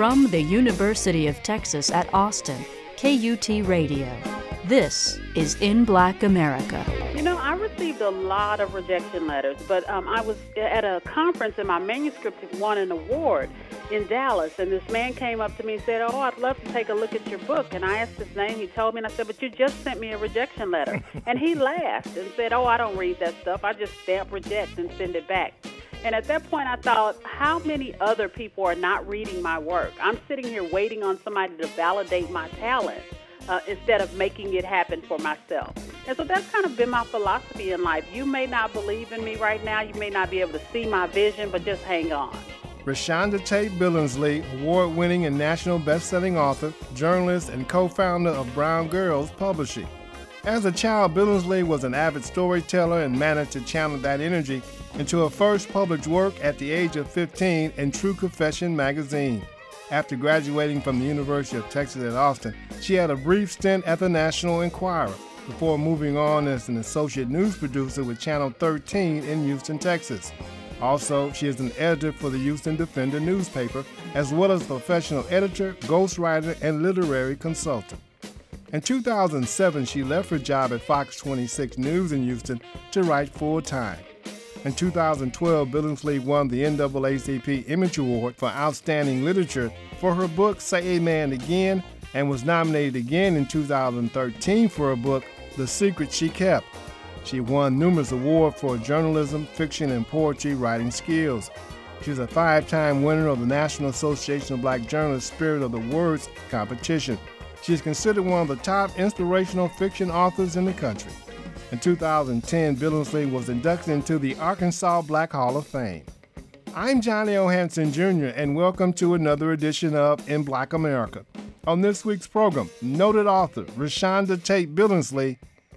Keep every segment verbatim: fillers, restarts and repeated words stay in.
From the University of Texas at Austin, K U T Radio. This is In Black America. You know, I received a lot of rejection letters, but um, I was at a conference and my manuscript won an award in Dallas, and this man came up to me and said, oh, I'd love to take a look at your book. And I asked his name. He told me, and I said, but you just sent me a rejection letter. And he laughed and said, oh, I don't read that stuff. I just stamp reject and send it back. And at that point, I thought, how many other people are not reading my work? I'm sitting here waiting on somebody to validate my talent uh, instead of making it happen for myself. And so that's kind of been my philosophy in life. You may not believe in me right now. You may not be able to see my vision, but just hang on. Rashonda Tate Billingsley, award-winning and national best-selling author, journalist, and co-founder of Brown Girls Publishing. As a child, Billingsley was an avid storyteller and managed to channel that energy into her first published work at the age of fifteen in True Confession magazine. After graduating from the University of Texas at Austin, she had a brief stint at the National Enquirer before moving on as an associate news producer with Channel thirteen in Houston, Texas. Also, she is an editor for the Houston Defender newspaper, as well as a professional editor, ghostwriter, and literary consultant. In two thousand seven, she left her job at Fox twenty-six News in Houston to write full-time. In two thousand twelve, Billingsley won the N double A C P Image Award for Outstanding Literature for her book, Say Amen Again, and was nominated again in two thousand thirteen for her book, The Secret She Kept. She won numerous awards for journalism, fiction, and poetry writing skills. She's a five-time winner of the National Association of Black Journalists Spirit of the Words competition. She is considered one of the top inspirational fiction authors in the country. In two thousand ten, Billingsley was inducted into the Arkansas Black Hall of Fame. I'm Johnny O. Hanson, Junior, and welcome to another edition of In Black America. On this week's program, noted author Rashonda Tate Billingsley,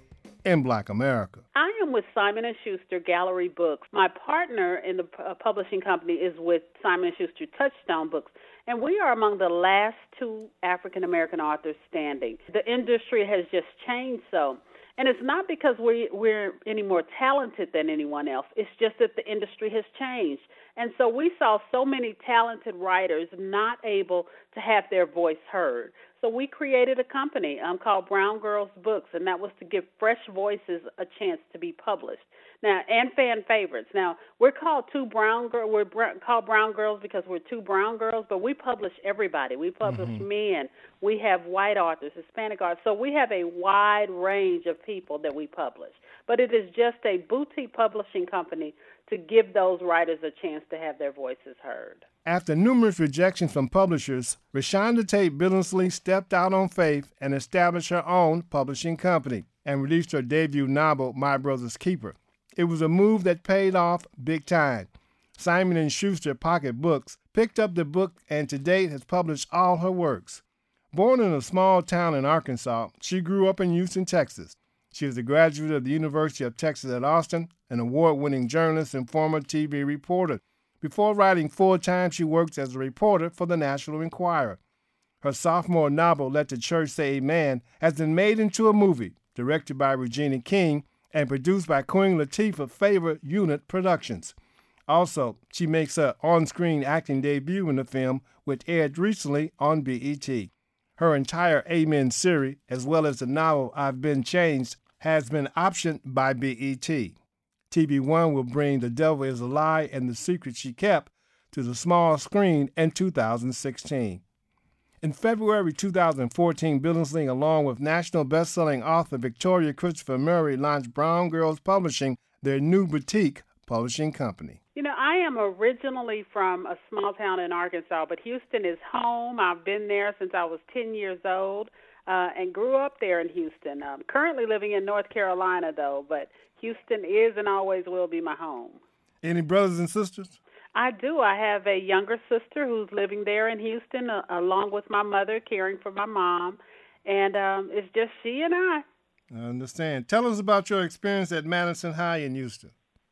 In Black America. I am with Simon and Schuster Gallery Books. My partner in the uh, publishing company is with Simon and Schuster Touchstone Books, and we are among the last two African-American authors standing. The industry has just changed so. And it's not because we, we're any more talented than anyone else. It's just that the industry has changed. And so we saw so many talented writers not able to have their voice heard. So we created a company um, called Brown Girls Books, and that was to give fresh voices a chance to be published. Now, and fan favorites. Now, we're called two brown girls. We're br- called Brown Girls because we're two brown girls, but we publish everybody. We publish mm-hmm. men. We have white authors, Hispanic authors. So we have a wide range of people that we publish. But it is just a boutique publishing company to give those writers a chance to have their voices heard. After numerous rejections from publishers, Rashonda Tate Billingsley stepped out on faith and established her own publishing company and released her debut novel, My Brother's Keeper. It was a move that paid off big time. Simon and Schuster Pocket Books picked up the book and to date has published all her works. Born in a small town in Arkansas, she grew up in Houston, Texas. She is a graduate of the University of Texas at Austin, an award-winning journalist and former T V reporter. Before writing full-time, she worked as a reporter for the National Enquirer. Her sophomore novel, Let the Church Say Amen, has been made into a movie, directed by Regina King, and produced by Queen Latifah Favor Unit Productions. Also, she makes her on-screen acting debut in the film, which aired recently on B E T. Her entire Amen series, as well as the novel I've Been Changed, has been optioned by B E T. T V One will bring The Devil is a Lie and The Secret She Kept to the small screen in two thousand sixteen. In February two thousand fourteen, Billingsley, along with national best-selling author Victoria Christopher Murray, launched Brown Girls Publishing, their new boutique publishing company. You know, I am originally from a small town in Arkansas, but Houston is home. I've been there since I was ten years old uh, and grew up there in Houston. I'm currently living in North Carolina, though, but Houston is and always will be my home. Any brothers and sisters? I do. I have a younger sister who's living there in Houston, uh, along with my mother, caring for my mom. And um, it's just she and I. I understand. Tell us about your experience at Madison High in Houston.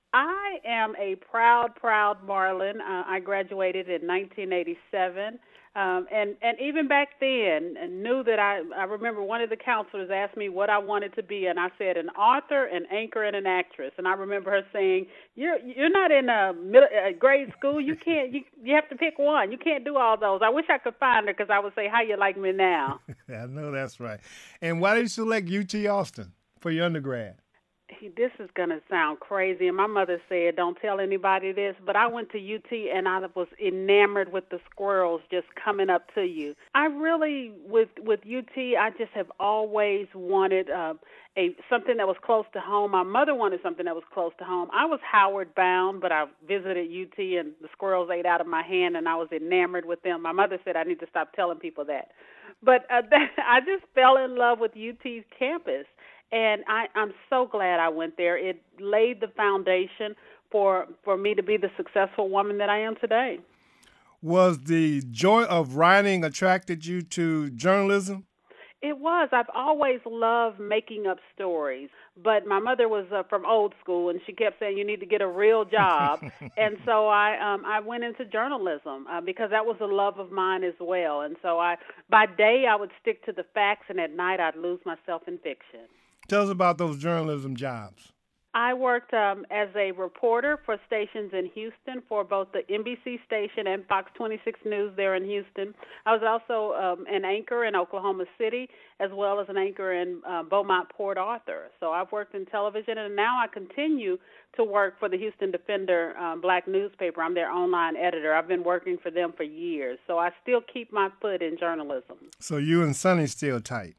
I am a proud, proud Marlin. Uh, I graduated in nineteen eighty-seven. Um, and, and even back then, I knew that I, I remember one of the counselors asked me what I wanted to be, and I said an author, an anchor, and an actress. And I remember her saying, "You're you're not in a, middle, a grade school. You can't. You you have to pick one. You can't do all those." I wish I could find her because I would say, "How you like me now?" I know that's right. And why did you select U T Austin for your undergrad? This is going to sound crazy, and my mother said, don't tell anybody this, but I went to U T, and I was enamored with the squirrels just coming up to you. I really, with with U T, I just have always wanted uh, a something that was close to home. My mother wanted something that was close to home. I was Howard bound, but I visited U T, and the squirrels ate out of my hand, and I was enamored with them. My mother said I need to stop telling people that. But uh, that, I just fell in love with U T's campus. And I, I'm so glad I went there. It laid the foundation for for me to be the successful woman that I am today. Was the joy of writing attracted you to journalism? It was. I've always loved making up stories, but my mother was uh, from old school, and she kept saying you need to get a real job. And so I um, I went into journalism uh, because that was a love of mine as well. And so I by day I would stick to the facts, and at night I'd lose myself in fiction. Tell us about those journalism jobs. I worked um, as a reporter for stations in Houston for both the N B C station and Fox twenty-six News there in Houston. I was also um, an anchor in Oklahoma City as well as an anchor in uh, Beaumont, Port Arthur. So I've worked in television, and now I continue to work for the Houston Defender um, Black newspaper. I'm their online editor. I've been working for them for years, so I still keep my foot in journalism. So you and Sonny still tight?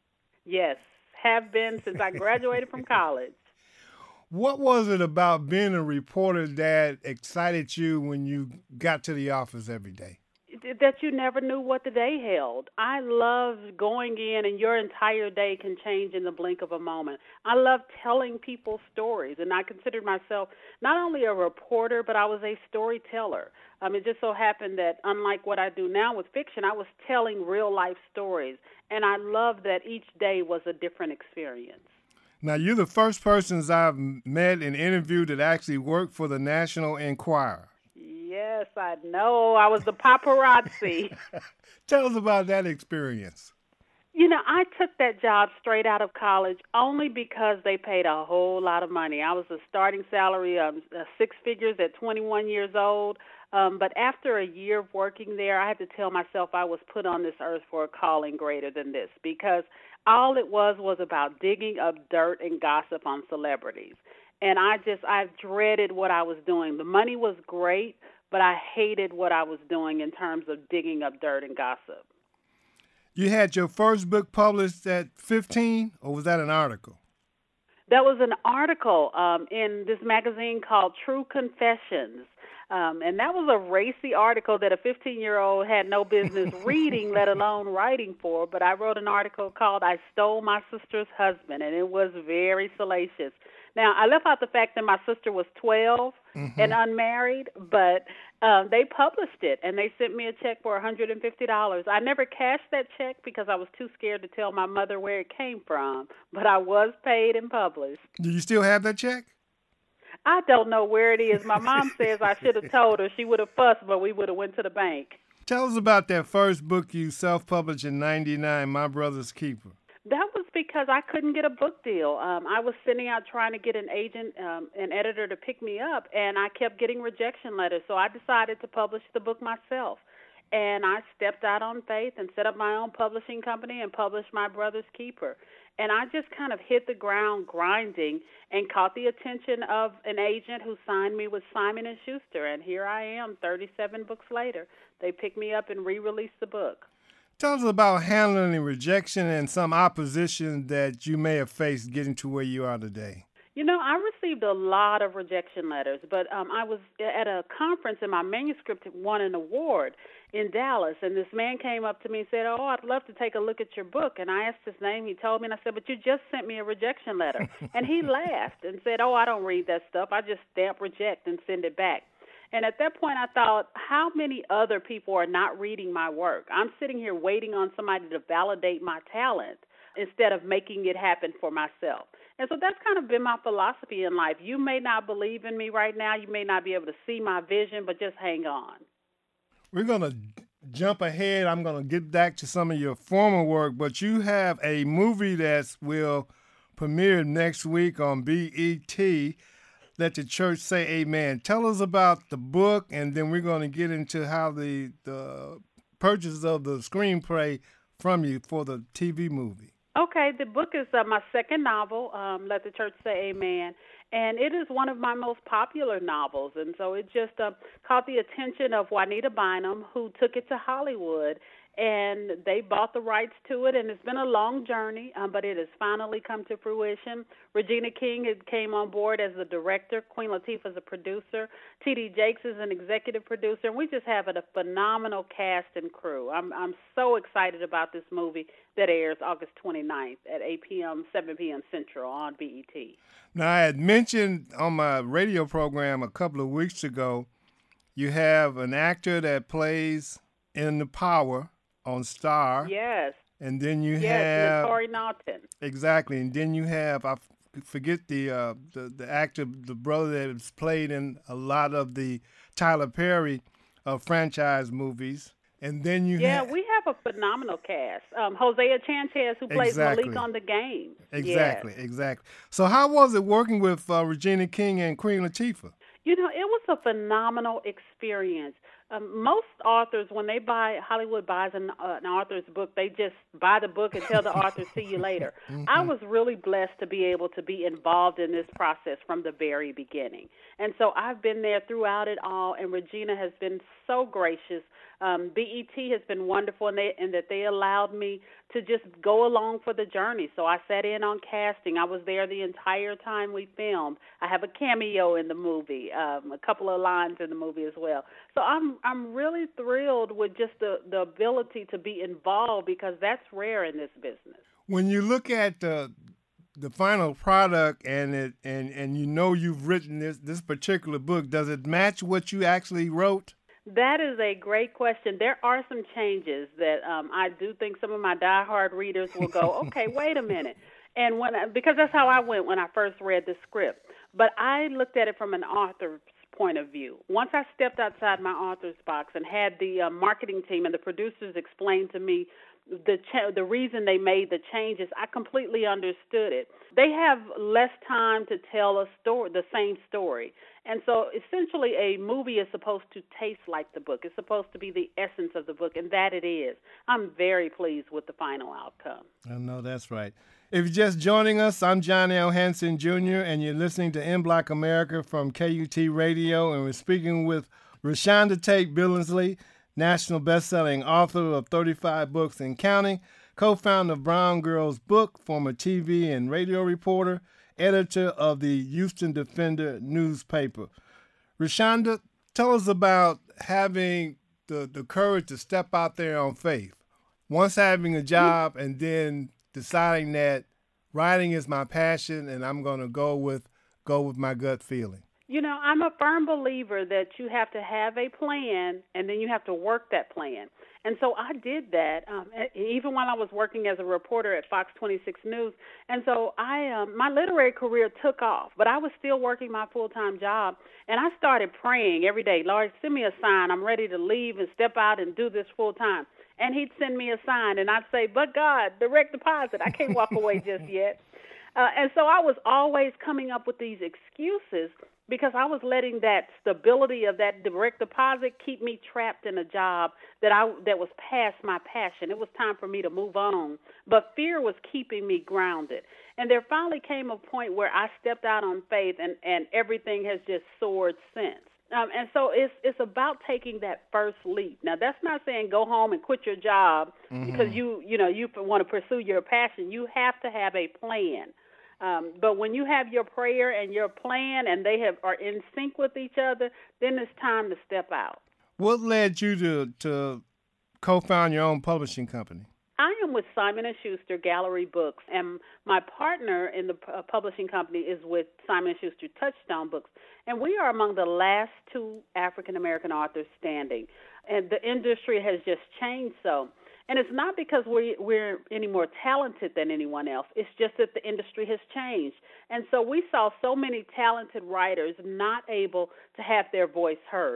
Yes. Have been since I graduated from college. What was it about being a reporter that excited you when you got to the office every day? That you never knew what the day held. I love going in, and your entire day can change in the blink of a moment. I love telling people stories, and I considered myself not only a reporter, but I was a storyteller. Um, it just so happened that unlike what I do now with fiction, I was telling real-life stories, and I love that each day was a different experience. Now, you're the first persons I've met and interviewed that actually worked for the National Enquirer. Yes, I know. I was the paparazzi. Tell us about that experience. You know, I took that job straight out of college only because they paid a whole lot of money. I was a starting salary of uh, six figures at twenty-one years old. Um, but after a year of working there, I had to tell myself I was put on this earth for a calling greater than this, because all it was was about digging up dirt and gossip on celebrities. And I just, I dreaded what I was doing. The money was great, but I hated what I was doing in terms of digging up dirt and gossip. You had your first book published at fifteen, or was that an article? That was an article um, in this magazine called True Confessions. Um, and that was a racy article that a fifteen-year-old had no business reading, let alone writing for. But I wrote an article called I Stole My Sister's Husband, and it was very salacious. Now, I left out the fact that my sister was twelve mm-hmm. and unmarried, but um, they published it, and they sent me a check for one hundred fifty dollars. I never cashed that check because I was too scared to tell my mother where it came from, but I was paid and published. Do you still have that check? I don't know where it is. My mom says I should have told her. She would have fussed, but we would have went to the bank. Tell us about that first book you self-published in ninety-nine, My Brother's Keeper. That was because I couldn't get a book deal. Um, I was sending out trying to get an agent, um, an editor to pick me up, and I kept getting rejection letters. So I decided to publish the book myself. And I stepped out on faith and set up my own publishing company and published My Brother's Keeper. And I just kind of hit the ground grinding and caught the attention of an agent who signed me with Simon and Schuster. And here I am, thirty-seven books later. They picked me up and re-released the book. Tell us about handling rejection and some opposition that you may have faced getting to where you are today. You know, I received a lot of rejection letters, but um, I was at a conference and my manuscript won an award in Dallas, and this man came up to me and said, oh, I'd love to take a look at your book. And I asked his name. He told me, and I said, but you just sent me a rejection letter. And he laughed and said, oh, I don't read that stuff. I just stamp reject and send it back. And at that point, I thought, how many other people are not reading my work? I'm sitting here waiting on somebody to validate my talent instead of making it happen for myself. And so that's kind of been my philosophy in life. You may not believe in me right now. You may not be able to see my vision, but just hang on. We're going to jump ahead. I'm going to get back to some of your former work, but you have a movie that will premiere next week on B E T. Let the Church Say Amen. Tell us about the book, and then we're going to get into how the the purchase of the screenplay from you for the T V movie. Okay, the book is uh, my second novel, um, Let the Church Say Amen, and it is one of my most popular novels, and so it just uh, caught the attention of Juanita Bynum, who took it to Hollywood, and they bought the rights to it, and it's been a long journey, um, but it has finally come to fruition. Regina King had came on board as the director, Queen Latifah is a producer, T D Jakes is an executive producer, and we just have a phenomenal cast and crew. I'm I'm so excited about this movie that airs August twenty-ninth at eight p.m., seven p.m. Central on B E T. Now, I had mentioned on my radio program a couple of weeks ago, you have an actor that plays in The Power on Star. Yes. And then you yes, have... Yes, Naturi Naughton. Exactly. And then you have, I forget the, uh, the the actor, the brother that has played in a lot of the Tyler Perry uh, franchise movies. And then you Yeah, have... we have a phenomenal cast. Um, Hosea Chanchez, who plays exactly. Malik on The Game. Exactly, yes. exactly. So how was it working with uh, Regina King and Queen Latifah? You know, it was a phenomenal experience. Um, most authors, when they buy, Hollywood buys an, uh, an author's book, they just buy the book and tell the author, see you later. Mm-hmm. I was really blessed to be able to be involved in this process from the very beginning. And so I've been there throughout it all, and Regina has been so gracious. Um, B E T has been wonderful, and, they, and that they allowed me to just go along for the journey. So I sat in on casting. I was there the entire time we filmed. I have a cameo in the movie, um, a couple of lines in the movie as well. So I'm I'm really thrilled with just the, the ability to be involved, because that's rare in this business. When you look at the the final product and it and, and you know you've written this this particular book, does it match what you actually wrote? That is a great question. There are some changes that um, I do think some of my diehard readers will go, okay, wait a minute. And when I, because that's how I went when I first read the script. But I looked at it from an author's point of view. Once I stepped outside my author's box and had the uh, marketing team and the producers explain to me the ch- the reason they made the changes, I completely understood it. They have less time to tell a story, the same story. And so essentially a movie is supposed to taste like the book. It's supposed to be the essence of the book, and that it is. I'm very pleased with the final outcome. I know that's right. If you're just joining us, I'm John L. Hanson, Junior, and you're listening to In Black America from K U T Radio, and we're speaking with Rashonda Tate Billingsley, national best-selling author of thirty-five books and counting, co-founder of Brown Girls Book, former T V and radio reporter, editor of the Houston Defender newspaper. Rashonda, tell us about having the, the courage to step out there on faith. Once having a job and then deciding that writing is my passion and I'm going to go with go with my gut feeling. You know, I'm a firm believer that you have to have a plan and then you have to work that plan. And so I did that, um, even while I was working as a reporter at Fox twenty-six News. And so I, um, my literary career took off, but I was still working my full-time job. And I started praying every day, Lord, send me a sign. I'm ready to leave and step out and do this full-time. And he'd send me a sign, and I'd say, but God, direct deposit. I can't walk away just yet. Uh, and so I was always coming up with these excuses because I was letting that stability of that direct deposit keep me trapped in a job that I that was past my passion. It was time for me to move on. But fear was keeping me grounded. And there finally came a point where I stepped out on faith, and, and everything has just soared since. Um, and so it's it's about taking that first leap. Now, that's not saying go home and quit your job mm-hmm. because you, you know, you want to pursue your passion. You have to have a plan. Um, but when you have your prayer and your plan and they have are in sync with each other, then it's time to step out. What led you to, to co-found your own publishing company? I am with Simon and Schuster Gallery Books, and my partner in the uh, publishing company is with Simon and Schuster Touchstone Books, and we are among the last two African-American authors standing, and the industry has just changed so. And it's not because we, we're any more talented than anyone else. It's just that the industry has changed. And so we saw so many talented writers not able to have their voice heard.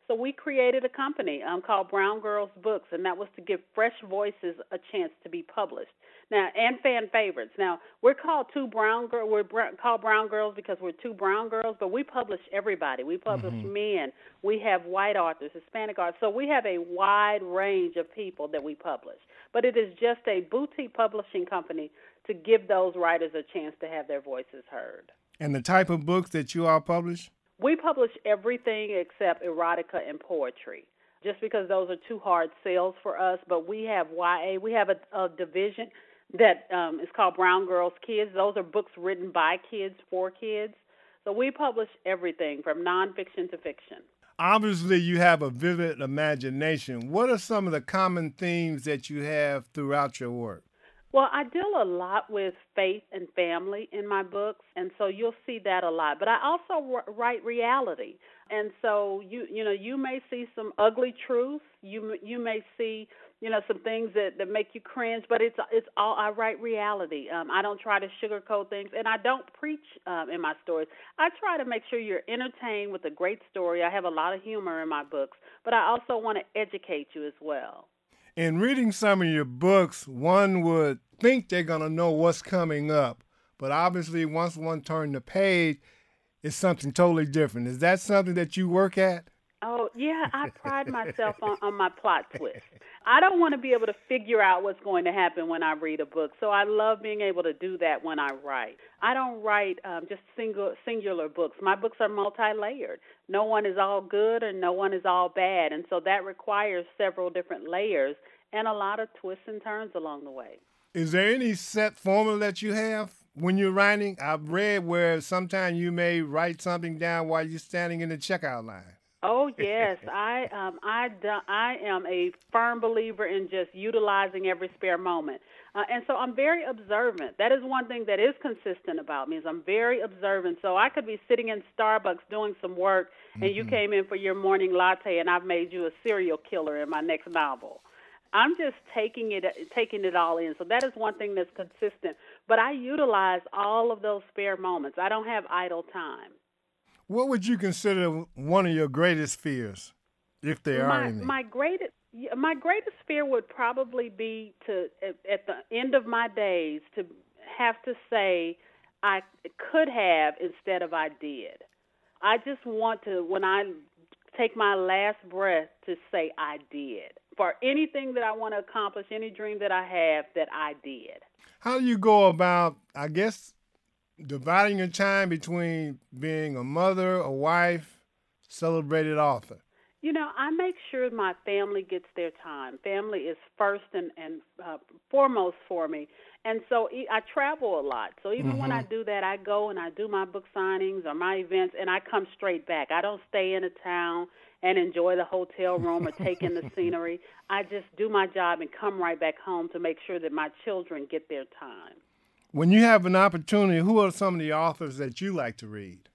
So we created a company um, called Brown Girls Books, and that was to give fresh voices a chance to be published. Now, and fan favorites. Now, we're called two brown girl. We're br- called Brown Girls because we're two brown girls, but we publish everybody. We publish mm-hmm. men. We have white authors, Hispanic authors. So we have a wide range of people that we publish. But it is just a boutique publishing company to give those writers a chance to have their voices heard. And the type of books that you all publish? We publish everything except erotica and poetry, just because those are two hard sales for us. But we have Y A. We have a, a division that um, is called Brown Girls Kids. Those are books written by kids for kids. So we publish everything from nonfiction to fiction. Obviously, you have a vivid imagination. What are some of the common themes that you have throughout your work? Well, I deal a lot with faith and family in my books, and so you'll see that a lot. But I also write reality, and so you you know you may see some ugly truths. You you may see you know some things that, that make you cringe, but it's it's all I write reality. Um, I don't try to sugarcoat things, and I don't preach um, in my stories. I try to make sure you're entertained with a great story. I have a lot of humor in my books, but I also want to educate you as well. In reading some of your books, one would think they're going to know what's coming up. But obviously, once one turns the page, it's something totally different. Is that something that you work at? Oh, yeah, I pride myself on, on my plot twist. I don't want to be able to figure out what's going to happen when I read a book, so I love being able to do that when I write. I don't write um, just single singular books. My books are multi-layered. No one is all good and no one is all bad, and so that requires several different layers and a lot of twists and turns along the way. Is there any set formula that you have when you're writing? I've read where sometimes you may write something down while you're standing in the checkout line. Oh, yes. I um I, I am a firm believer in just utilizing every spare moment. Uh, and so I'm very observant. That is one thing that is consistent about me is I'm very observant. So I could be sitting in Starbucks doing some work, and mm-hmm. you came in for your morning latte, and I've made you a serial killer in my next novel. I'm just taking it taking it all in. So that is one thing that's consistent. But I utilize all of those spare moments. I don't have idle time. What would you consider one of your greatest fears, if there my, are any? My greatest, my greatest fear would probably be to, at, at the end of my days, to have to say I could have instead of I did. I just want to, when I take my last breath, to say I did. For anything that I want to accomplish, any dream that I have, that I did. How do you go about, I guess, dividing your time between being a mother, a wife, celebrated author? You know, I make sure my family gets their time. Family is first and, and uh, foremost for me. And so I travel a lot. So even mm-hmm. when I do that, I go and I do my book signings or my events, and I come straight back. I don't stay in a town and enjoy the hotel room or take in the scenery. I just do my job and come right back home to make sure that my children get their time. When you have an opportunity, who are some of the authors that you like to read?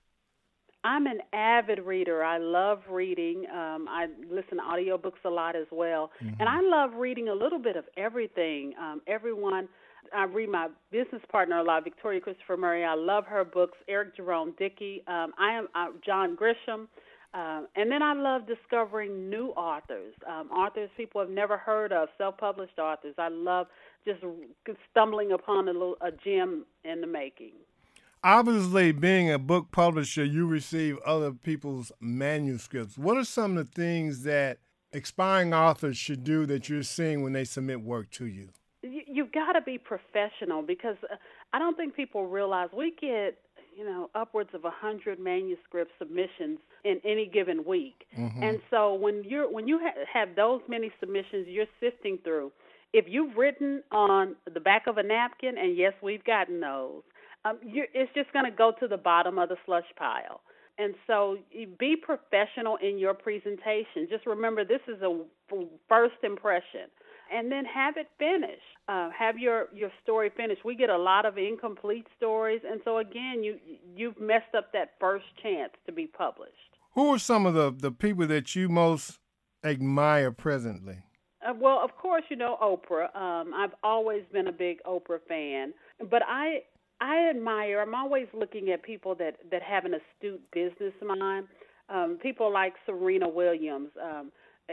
I'm an avid reader. I love reading. Um, I listen to audiobooks a lot as well. Mm-hmm. And I love reading a little bit of everything. Um, everyone, I read my business partner a lot, Victoria Christopher Murray. I love her books, Eric Jerome Dickey. Um, I am uh, John Grisham. Um, and then I love discovering new authors, um, authors people have never heard of, self-published authors. I love just stumbling upon a, little, a gem in the making. Obviously, being a book publisher, you receive other people's manuscripts. What are some of the things that aspiring authors should do that you're seeing when they submit work to you? you you've got to be professional, because I don't think people realize we get, you know, upwards of a hundred manuscript submissions in any given week. Mm-hmm. And so when you're when you ha- have those many submissions you're sifting through, if you've written on the back of a napkin, and yes, we've gotten those, um, you're, it's just going to go to the bottom of the slush pile. And so be professional in your presentation. Just remember, this is a first impression. And then have it finished. Uh, have your, your story finished. We get a lot of incomplete stories, and so again, you you've messed up that first chance to be published. Who are some of the, the people that you most admire presently? Uh, well, of course, you know Oprah. Um, I've always been a big Oprah fan, but I I admire. I'm always looking at people that, that have an astute business mind. um, people like Serena Williams, um,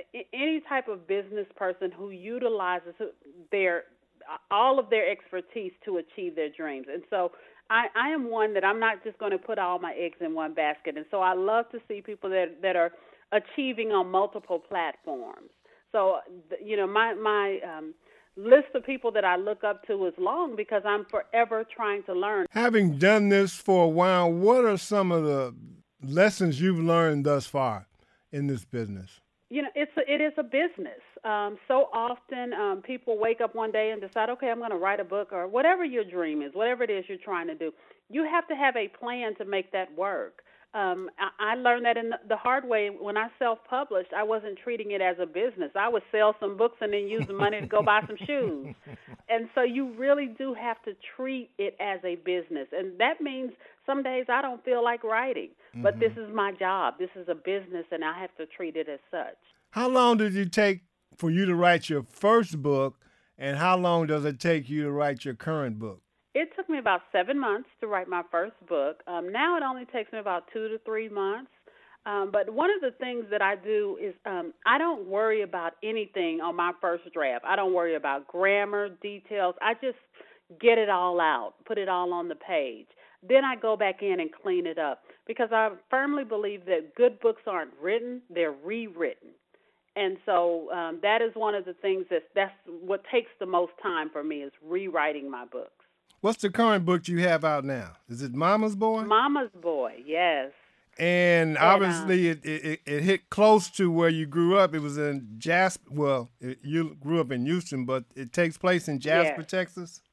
any type of business person who utilizes their all of their expertise to achieve their dreams. And so I, I am one that I'm not just going to put all my eggs in one basket. And so I love to see people that that are achieving on multiple platforms. So, you know, my, my um, list of people that I look up to is long because I'm forever trying to learn. Having done this for a while, what are some of the lessons you've learned thus far in this business? You know, it's a, it is a business. Um, so often um, people wake up one day and decide, okay, I'm going to write a book or whatever your dream is, whatever it is you're trying to do. You have to have a plan to make that work. Um, I, I learned that in the, the hard way. When I self-published, I wasn't treating it as a business. I would sell some books and then use the money to go buy some shoes. And so you really do have to treat it as a business. And that means some days I don't feel like writing, mm-hmm. but this is my job. This is a business, and I have to treat it as such. How long did it take for you to write your first book, and how long does it take you to write your current book? It took me about seven months to write my first book. Um, now it only takes me about two to three months. Um, but one of the things that I do is um, I don't worry about anything on my first draft. I don't worry about grammar, details. I just get it all out, put it all on the page. Then I go back in and clean it up because I firmly believe that good books aren't written, they're rewritten. And so um, that is one of the things that that's what takes the most time for me is rewriting my books. What's the current book you have out now? Is it Mama's Boy? Mama's Boy, yes. And, and obviously um, it, it it hit close to where you grew up. It was in Jasper. Well, it, you grew up in Houston, but it takes place in Jasper, yes. Texas?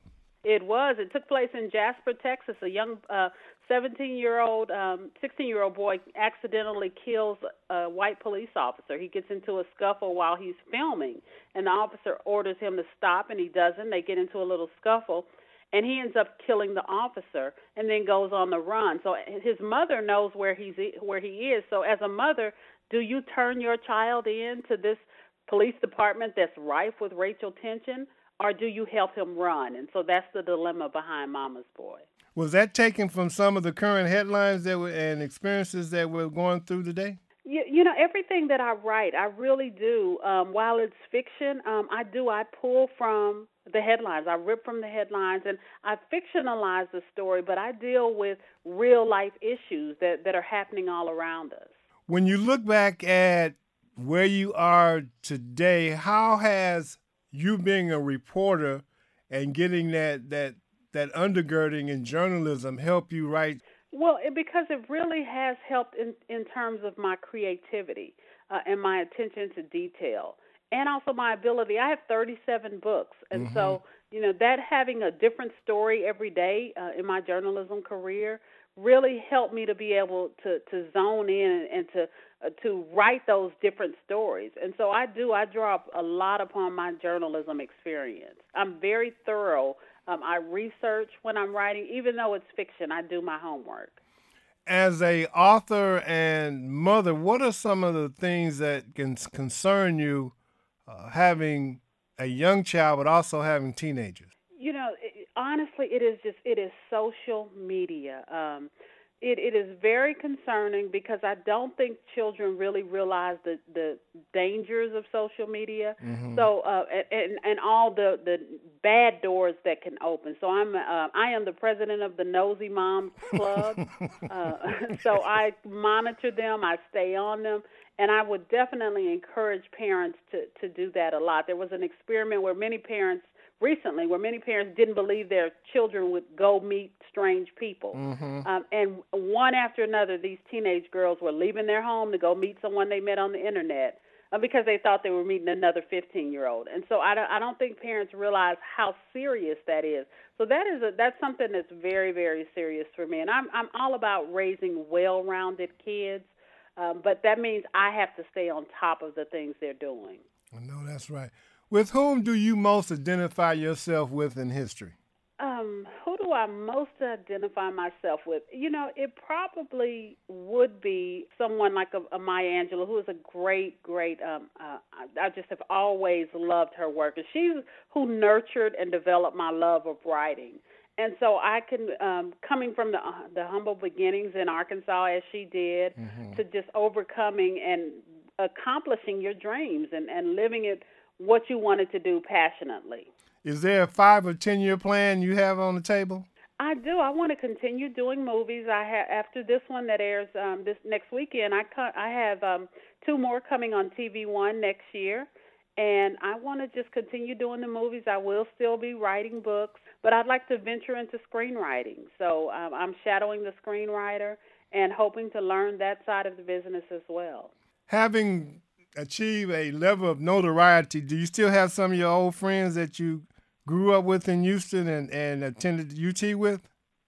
It was. It took place in Jasper, Texas. A young uh, seventeen-year-old, um, sixteen-year-old boy accidentally kills a white police officer. He gets into a scuffle while he's filming, and the officer orders him to stop, and he doesn't. They get into a little scuffle, and he ends up killing the officer and then goes on the run. So his mother knows where he's where he is. So as a mother, do you turn your child in to this police department that's rife with racial tension, or do you help him run? And so that's the dilemma behind Mama's Boy. Was that taken from some of the current headlines that were and experiences that we're going through today? You, you know, everything that I write, I really do. Um, while it's fiction, um, I do. I pull from the headlines. I rip from the headlines, and I fictionalize the story, but I deal with real-life issues that, that are happening all around us. When you look back at where you are today, how has you being a reporter and getting that that that undergirding in journalism help you write? Well, it, because it really has helped in, in terms of my creativity uh, and my attention to detail, and also my ability. I have thirty-seven books, and mm-hmm. so you know that having a different story every day uh, in my journalism career really helped me to be able to, to zone in and to uh, to write those different stories. And so I do. I draw a lot upon my journalism experience. I'm very thorough. Um, I research when I'm writing. Even though it's fiction, I do my homework. As a author and mother, what are some of the things that can concern you uh, having a young child but also having teenagers? You know, it, honestly, it is just, it is social media. Um, it, it is very concerning because I don't think children really realize the, the dangers of social media. Mm-hmm. So, uh, and, and all the, the bad doors that can open. So I'm, uh, I am the president of the Nosy Moms Club. uh, so I monitor them, I stay on them. And I would definitely encourage parents to, to do that a lot. There was an experiment where many parents recently where many parents didn't believe their children would go meet strange people. Mm-hmm. Um, and one after another, these teenage girls were leaving their home to go meet someone they met on the Internet uh, because they thought they were meeting another fifteen-year-old. And so I don't, I don't think parents realize how serious that is. So that is a, that's something that's very, very serious for me. And I'm, I'm all about raising well-rounded kids. Um, but that means I have to stay on top of the things they're doing. I know that's right. With whom do you most identify yourself with in history? Um, who do I most identify myself with? You know, it probably would be someone like a, a Maya Angelou, who is a great, great, um, uh, I, I just have always loved her work. And she's who nurtured and developed my love of writing. And so I can, um, coming from the uh, the humble beginnings in Arkansas as she did, mm-hmm. to just overcoming and accomplishing your dreams and, and living it what you wanted to do passionately. Is there a five or ten year plan you have on the table? I do. I want to continue doing movies. I ha- after this one that airs um, this next weekend, I co- I have um, two more coming on T V One next year, and I want to just continue doing the movies. I will still be writing books, but I'd like to venture into screenwriting. So um, I'm shadowing the screenwriter and hoping to learn that side of the business as well. Having achieved a level of notoriety, do you still have some of your old friends that you grew up with in Houston and, and attended U T with?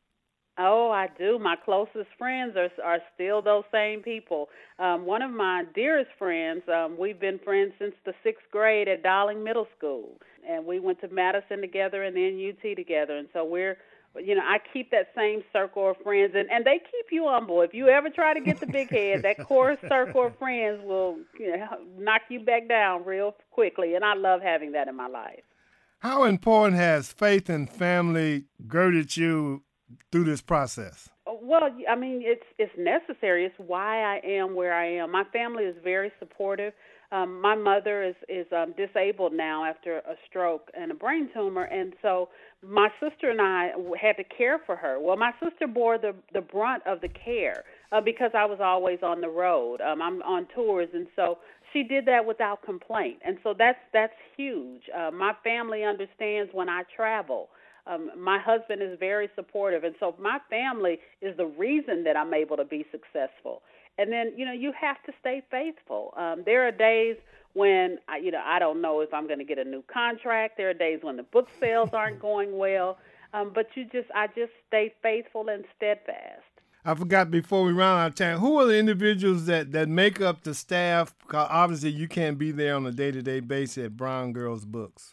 Oh, I do. My closest friends are are still those same people. Um, one of my dearest friends, um, we've been friends since the sixth grade at Dowling Middle School, and we went to Madison together and then U T together. And so we're, you know, I keep that same circle of friends, and, and they keep you humble. If you ever try to get the big head, that core circle of friends will, you know, knock you back down real quickly, and I love having that in my life. How important has faith and family girded you through this process? Well, I mean, it's it's necessary. It's why I am where I am. My family is very supportive. Um, my mother is is um, disabled now after a stroke and a brain tumor, and so my sister and I had to care for her. Well, my sister bore the the brunt of the care uh, because I was always on the road. Um, I'm on tours, and so she did that without complaint, and so that's that's huge. Uh, my family understands when I travel. Um, my husband is very supportive, and so my family is the reason that I'm able to be successful. And then, you know, you have to stay faithful. Um, there are days when, I, you know, I don't know if I'm going to get a new contract. There are days when the book sales aren't going well, um, but you just, I just stay faithful and steadfast. I forgot before we round out time, who are the individuals that, that make up the staff? Because obviously you can't be there on a day-to-day basis at Brown Girls Books.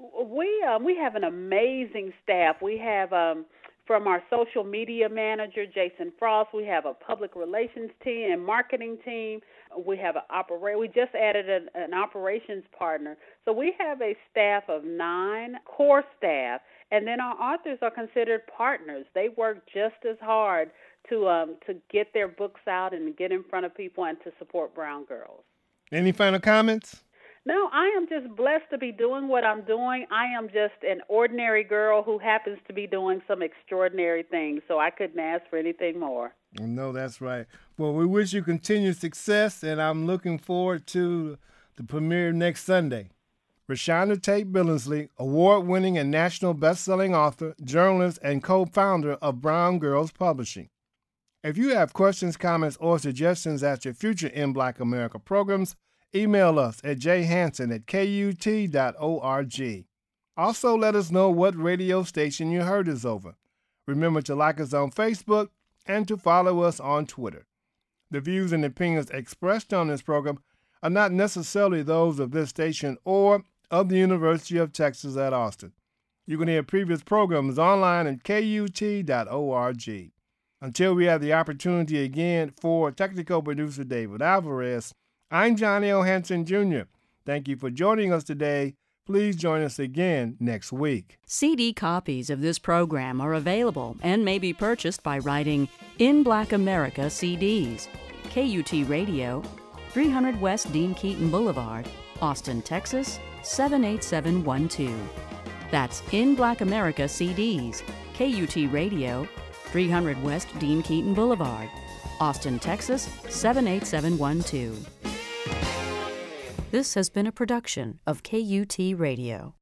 We um, we have an amazing staff. We have um, from our social media manager, Jason Frost. We have a public relations team and marketing team. We have an opera. We just added an, an operations partner. So we have a staff of nine core staff, and then our authors are considered partners. They work just as hard to um, to get their books out and get in front of people and to support Brown Girls. Any final comments? No, I am just blessed to be doing what I'm doing. I am just an ordinary girl who happens to be doing some extraordinary things, so I couldn't ask for anything more. No, that's right. Well, we wish you continued success, and I'm looking forward to the premiere next Sunday. Rashonda Tate Billingsley, award-winning and national best-selling author, journalist, and co-founder of Brown Girls Publishing. If you have questions, comments, or suggestions at your future In Black America programs, email us at j hansen at k u t dot org. Also, let us know what radio station you heard us over. Remember to like us on Facebook and to follow us on Twitter. The views and opinions expressed on this program are not necessarily those of this station or of the University of Texas at Austin. You can hear previous programs online at k u t dot org. Until we have the opportunity again, for technical producer David Alvarez, I'm Johnny O. Hanson, Junior Thank you for joining us today. Please join us again next week. C D copies of this program are available and may be purchased by writing In Black America C Ds, K U T Radio, three hundred West Dean Keaton Boulevard, Austin, Texas, seven eight seven one two. That's In Black America C Ds, K U T Radio, three hundred West Dean Keaton Boulevard, Austin, Texas, seven eight seven one two. This has been a production of K U T Radio.